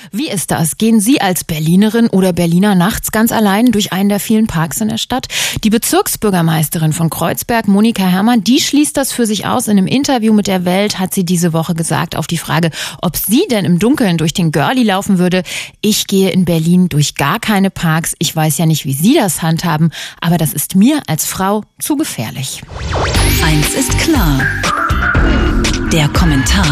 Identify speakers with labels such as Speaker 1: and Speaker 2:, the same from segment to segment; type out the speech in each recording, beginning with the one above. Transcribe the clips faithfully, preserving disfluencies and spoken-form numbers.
Speaker 1: Wie ist das? Gehen Sie als Berlinerin oder Berliner nachts ganz allein durch einen der vielen Parks in der Stadt? Die Bezirksbürgermeisterin von Kreuzberg, Monika Herrmann, die schließt das für sich aus. In einem Interview mit der Welt hat sie diese Woche gesagt, auf die Frage, ob sie denn im Dunkeln durch den Görli laufen würde: Ich gehe in Berlin durch gar keine Parks. Ich weiß ja nicht, wie Sie das handhaben, aber das ist mir als Frau zu gefährlich.
Speaker 2: Eins ist klar. Der Kommentar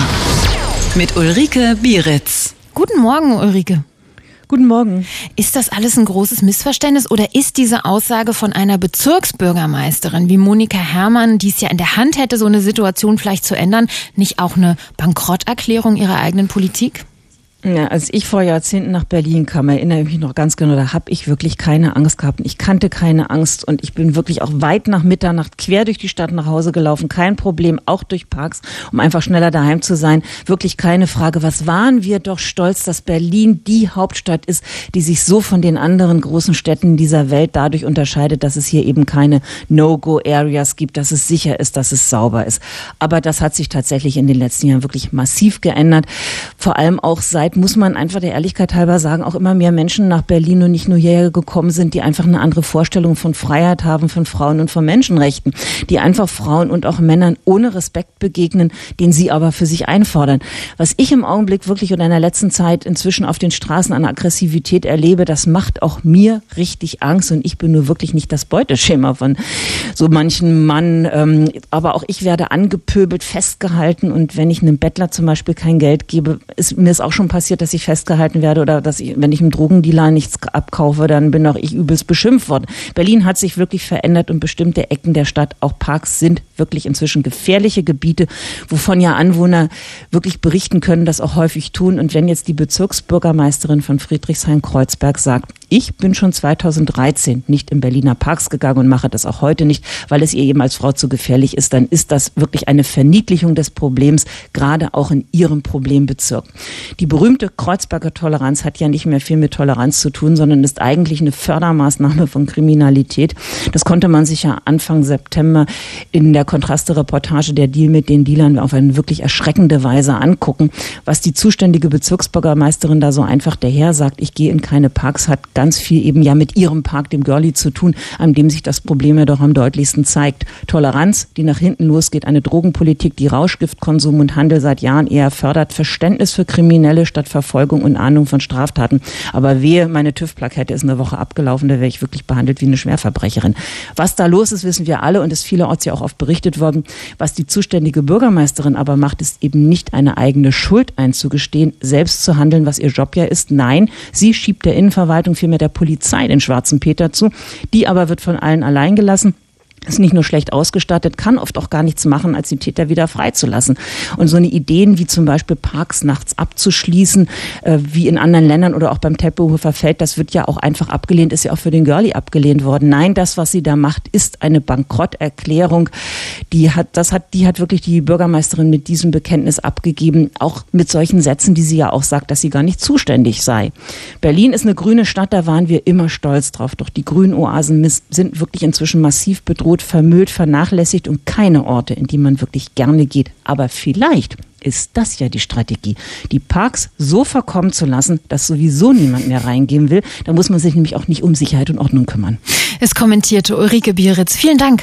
Speaker 2: mit Ulrike Bieritz.
Speaker 1: Guten Morgen, Ulrike.
Speaker 3: Guten Morgen.
Speaker 1: Ist das alles ein großes Missverständnis oder ist diese Aussage von einer Bezirksbürgermeisterin wie Monika Herrmann, die es ja in der Hand hätte, so eine Situation vielleicht zu ändern, nicht auch eine Bankrotterklärung ihrer eigenen Politik?
Speaker 3: Ja, als ich vor Jahrzehnten nach Berlin kam, erinnere ich mich noch ganz genau, da habe ich wirklich keine Angst gehabt. Ich kannte keine Angst und ich bin wirklich auch weit nach Mitternacht quer durch die Stadt nach Hause gelaufen. Kein Problem, auch durch Parks, um einfach schneller daheim zu sein. Wirklich keine Frage. Was waren wir doch stolz, dass Berlin die Hauptstadt ist, die sich so von den anderen großen Städten dieser Welt dadurch unterscheidet, dass es hier eben keine No-Go-Areas gibt, dass es sicher ist, dass es sauber ist. Aber das hat sich tatsächlich in den letzten Jahren wirklich massiv geändert. Vor allem auch seit, muss man einfach der Ehrlichkeit halber sagen, auch immer mehr Menschen nach Berlin und nicht nur hierher gekommen sind, die einfach eine andere Vorstellung von Freiheit haben, von Frauen und von Menschenrechten, die einfach Frauen und auch Männern ohne Respekt begegnen, den sie aber für sich einfordern. Was ich im Augenblick wirklich und in der letzten Zeit inzwischen auf den Straßen an Aggressivität erlebe, das macht auch mir richtig Angst und ich bin nur wirklich nicht das Beuteschema von so manchen Mann. Ähm, aber auch ich werde angepöbelt, festgehalten und wenn ich einem Bettler zum Beispiel kein Geld gebe, ist mir ist auch schon passiert, dass ich festgehalten werde oder dass ich, wenn ich einem Drogendealer nichts abkaufe, dann bin auch ich übelst beschimpft worden. Berlin hat sich wirklich verändert und bestimmte Ecken der Stadt, auch Parks, sind wirklich inzwischen gefährliche Gebiete, wovon ja Anwohner wirklich berichten können, das auch häufig tun. Und wenn jetzt die Bezirksbürgermeisterin von Friedrichshain-Kreuzberg sagt, ich bin schon zweitausenddreizehn nicht in Berliner Parks gegangen und mache das auch heute nicht, weil es ihr eben als Frau zu gefährlich ist, dann ist das wirklich eine Verniedlichung des Problems, gerade auch in ihrem Problembezirk. Die berühmte Kreuzberger Toleranz hat ja nicht mehr viel mit Toleranz zu tun, sondern ist eigentlich eine Fördermaßnahme von Kriminalität. Das konnte man sich ja Anfang September in der Kontraste-Reportage Der Deal mit den Dealern auf eine wirklich erschreckende Weise angucken. Was die zuständige Bezirksbürgermeisterin da so einfach daher sagt, ich gehe in keine Parks, hat ganz viel eben ja mit ihrem Park, dem Görli, zu tun, an dem sich das Problem ja doch am deutlichsten zeigt. Toleranz, die nach hinten losgeht, eine Drogenpolitik, die Rauschgiftkonsum und Handel seit Jahren eher fördert, Verständnis für Kriminelle statt Verfolgung und Ahndung von Straftaten. Aber wehe, meine TÜV-Plakette ist eine Woche abgelaufen, da wäre ich wirklich behandelt wie eine Schwerverbrecherin. Was da los ist, wissen wir alle und ist vielerorts ja auch oft berichtet worden. Was die zuständige Bürgermeisterin aber macht, ist eben nicht eine eigene Schuld einzugestehen, selbst zu handeln, was ihr Job ja ist. Nein, sie schiebt der Innenverwaltung, vielmehr der Polizei, den schwarzen Peter zu. Die aber wird von allen allein gelassen. Ist nicht nur schlecht ausgestattet, kann oft auch gar nichts machen, als die Täter wieder freizulassen. Und so eine Ideen wie zum Beispiel Parks nachts abzuschließen, äh, wie in anderen Ländern oder auch beim Tempelhofer Feld, das wird ja auch einfach abgelehnt, ist ja auch für den Görli abgelehnt worden. Nein, das, was sie da macht, ist eine Bankrotterklärung. Die hat, das hat, die hat wirklich die Bürgermeisterin mit diesem Bekenntnis abgegeben, auch mit solchen Sätzen, die sie ja auch sagt, dass sie gar nicht zuständig sei. Berlin ist eine grüne Stadt, da waren wir immer stolz drauf. Doch die grünen Oasen sind wirklich inzwischen massiv bedroht, vermüllt, vernachlässigt und keine Orte, in die man wirklich gerne geht. Aber vielleicht ist das ja die Strategie, die Parks so verkommen zu lassen, dass sowieso niemand mehr reingehen will. Da muss man sich nämlich auch nicht um Sicherheit und Ordnung kümmern.
Speaker 1: Es kommentierte Ulrike Bieritz. Vielen Dank.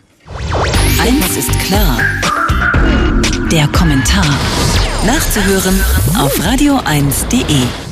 Speaker 2: Eins ist klar. Der Kommentar. Nachzuhören auf radio eins punkt de.